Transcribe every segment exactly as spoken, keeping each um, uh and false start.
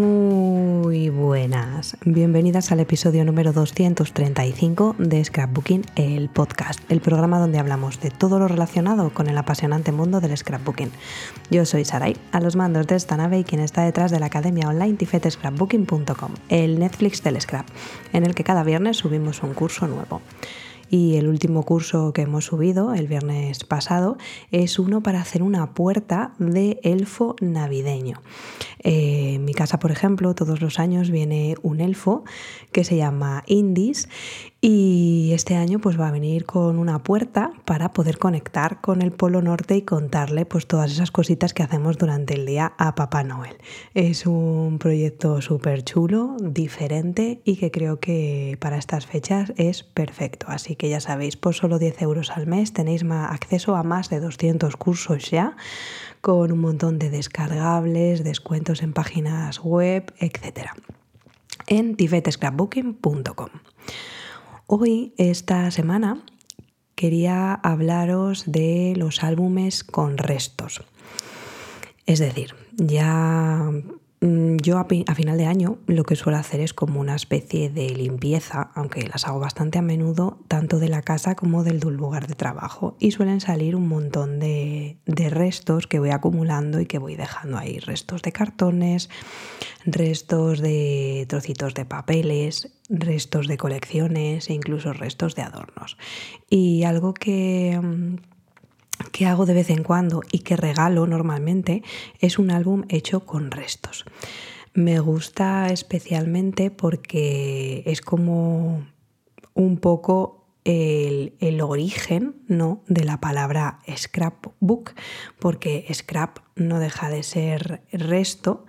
Muy buenas, bienvenidas al episodio número doscientos treinta y cinco de Scrapbooking, el podcast, el programa donde hablamos de todo lo relacionado con el apasionante mundo del scrapbooking. Yo soy Saray, a los mandos de esta nave y quien está detrás de la academia online tifet scrapbooking punto com, el Netflix del scrap, en el que cada viernes subimos un curso nuevo. Y el último curso que hemos subido el viernes pasado es uno para hacer una puerta de elfo navideño. Eh, en mi casa, por ejemplo, todos los años viene un elfo que se llama Indis y este año pues va a venir con una puerta para poder conectar con el Polo Norte y contarle pues todas esas cositas que hacemos durante el día a Papá Noel. Es un proyecto súper chulo, diferente y que creo que para estas fechas es perfecto. Así que ya sabéis, por solo diez euros al mes tenéis acceso a más de doscientos cursos ya, con un montón de descargables, descuentos en páginas web, etcétera, en tifet scrapbooking punto com. Hoy, esta semana, quería hablaros de los álbumes con restos. Es decir, ya yo a, a final de año lo que suelo hacer es como una especie de limpieza, aunque las hago bastante a menudo, tanto de la casa como del lugar de trabajo, y suelen salir un montón de, de restos que voy acumulando y que voy dejando ahí, restos de cartones, restos de trocitos de papeles, restos de colecciones e incluso restos de adornos. Y algo que... que hago de vez en cuando y que regalo normalmente es un álbum hecho con restos. Me gusta especialmente porque es como un poco el, el origen, ¿no?, de la palabra scrapbook, porque scrap no deja de ser resto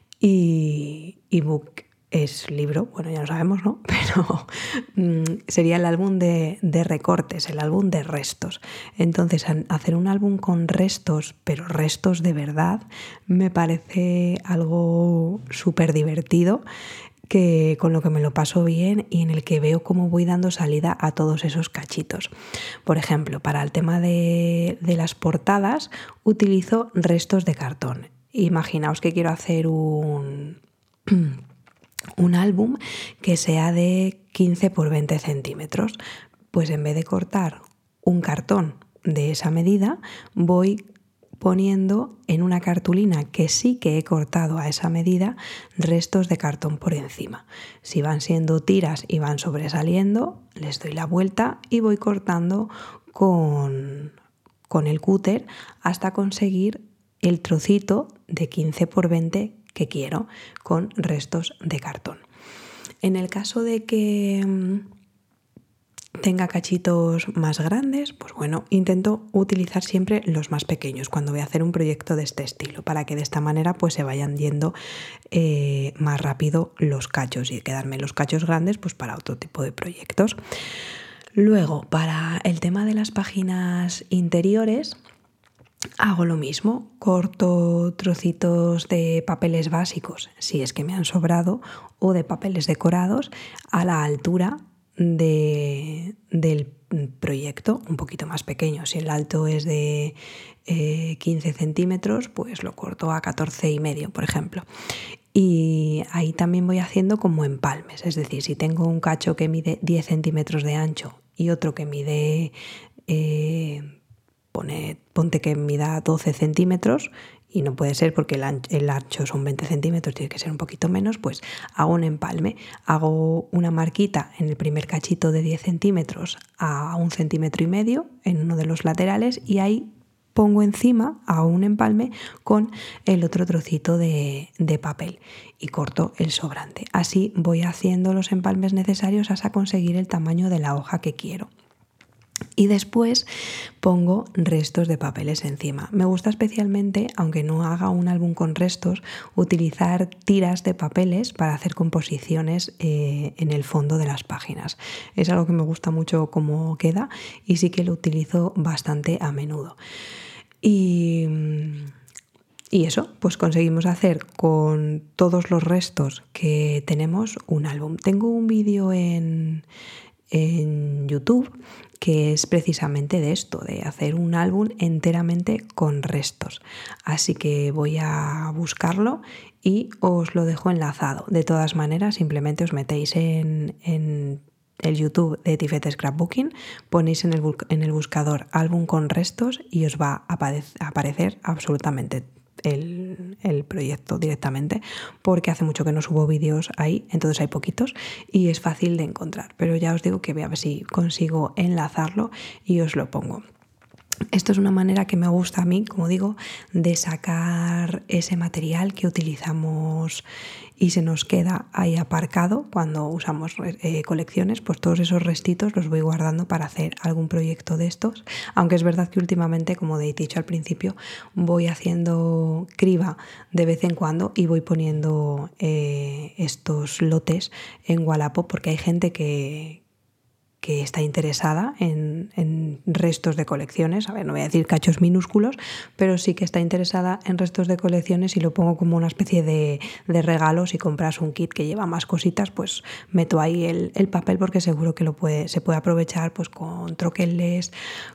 y, y book es libro, bueno, ya lo sabemos, ¿no? Pero mmm, sería el álbum de, de recortes, el álbum de restos. Entonces, hacer un álbum con restos, pero restos de verdad, me parece algo súper divertido, que con lo que me lo paso bien y en el que veo cómo voy dando salida a todos esos cachitos. Por ejemplo, para el tema de, de las portadas, utilizo restos de cartón. Imaginaos que quiero hacer un... un álbum que sea de quince por veinte centímetros. Pues en vez de cortar un cartón de esa medida, voy poniendo en una cartulina que sí que he cortado a esa medida restos de cartón por encima. Si van siendo tiras y van sobresaliendo, les doy la vuelta y voy cortando con, con el cúter hasta conseguir el trocito de quince por veinte que quiero, con restos de cartón. En el caso de que tenga cachitos más grandes, pues bueno, intento utilizar siempre los más pequeños cuando voy a hacer un proyecto de este estilo, para que de esta manera pues se vayan yendo eh, más rápido los cachos y quedarme los cachos grandes pues para otro tipo de proyectos. Luego, para el tema de las páginas interiores, hago lo mismo, corto trocitos de papeles básicos, si es que me han sobrado, o de papeles decorados a la altura de, del proyecto, un poquito más pequeño. Si el alto es de eh, quince centímetros, pues lo corto a catorce y medio, por ejemplo. Y ahí también voy haciendo como empalmes, es decir, si tengo un cacho que mide diez centímetros de ancho y otro que mide... Eh, Pone, ponte que mida doce centímetros y no puede ser porque el ancho, el ancho son veinte centímetros, tiene que ser un poquito menos, pues hago un empalme, hago una marquita en el primer cachito de diez centímetros a un centímetro y medio en uno de los laterales y ahí pongo encima a un empalme con el otro trocito de, de papel y corto el sobrante. Así voy haciendo los empalmes necesarios hasta conseguir el tamaño de la hoja que quiero. Y después pongo restos de papeles encima. Me gusta especialmente, aunque no haga un álbum con restos, utilizar tiras de papeles para hacer composiciones eh, en el fondo de las páginas. Es algo que me gusta mucho cómo queda y sí que lo utilizo bastante a menudo. Y... Y eso, pues conseguimos hacer con todos los restos que tenemos un álbum. Tengo un vídeo en, en YouTube que es precisamente de esto, de hacer un álbum enteramente con restos. Así que voy a buscarlo y os lo dejo enlazado. De todas maneras, simplemente os metéis en, en el YouTube de Tifet Scrapbooking, ponéis en el, en el buscador álbum con restos y os va a aparecer absolutamente El, el proyecto directamente, porque hace mucho que no subo vídeos ahí, entonces hay poquitos y es fácil de encontrar, pero ya os digo que voy a ver si consigo enlazarlo y os lo pongo. Esto es una manera que me gusta a mí, como digo, de sacar ese material que utilizamos y se nos queda ahí aparcado cuando usamos eh, colecciones, pues todos esos restitos los voy guardando para hacer algún proyecto de estos, aunque es verdad que últimamente, como he dicho al principio, voy haciendo criba de vez en cuando y voy poniendo eh, estos lotes en Wallapop porque hay gente que que está interesada en, en restos de colecciones. A ver, no voy a decir cachos minúsculos, pero sí que está interesada en restos de colecciones y lo pongo como una especie de, de regalo. Si compras un kit que lleva más cositas, pues meto ahí el, el papel porque seguro que lo puede, se puede aprovechar pues con troqueles,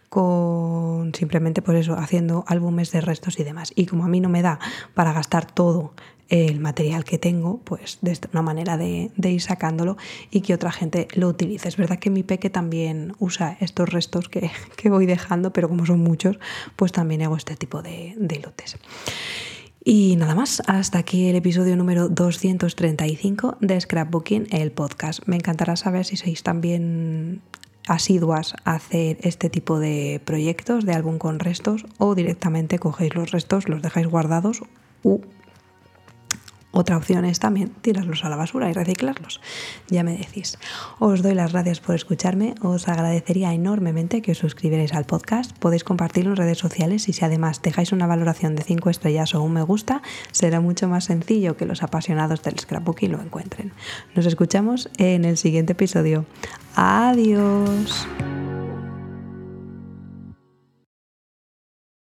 con simplemente pues eso, haciendo álbumes de restos y demás. Y como a mí no me da para gastar todo el material que tengo, pues de una manera de, de ir sacándolo y que otra gente lo utilice. Es verdad que mi peque también usa estos restos que, que voy dejando, pero como son muchos, pues también hago este tipo de, de lotes. Y nada más, hasta aquí el episodio número doscientos treinta y cinco de Scrapbooking, el podcast. Me encantará saber si sois también asiduas a hacer este tipo de proyectos de álbum con restos o directamente cogéis los restos, los dejáis guardados u otra opción es también tirarlos a la basura y reciclarlos. Ya me decís. Os doy las gracias por escucharme. Os agradecería enormemente que os suscribierais al podcast. Podéis compartirlo en redes sociales y si además dejáis una valoración de cinco estrellas o un me gusta, será mucho más sencillo que los apasionados del scrapbooking lo encuentren. Nos escuchamos en el siguiente episodio. ¡Adiós!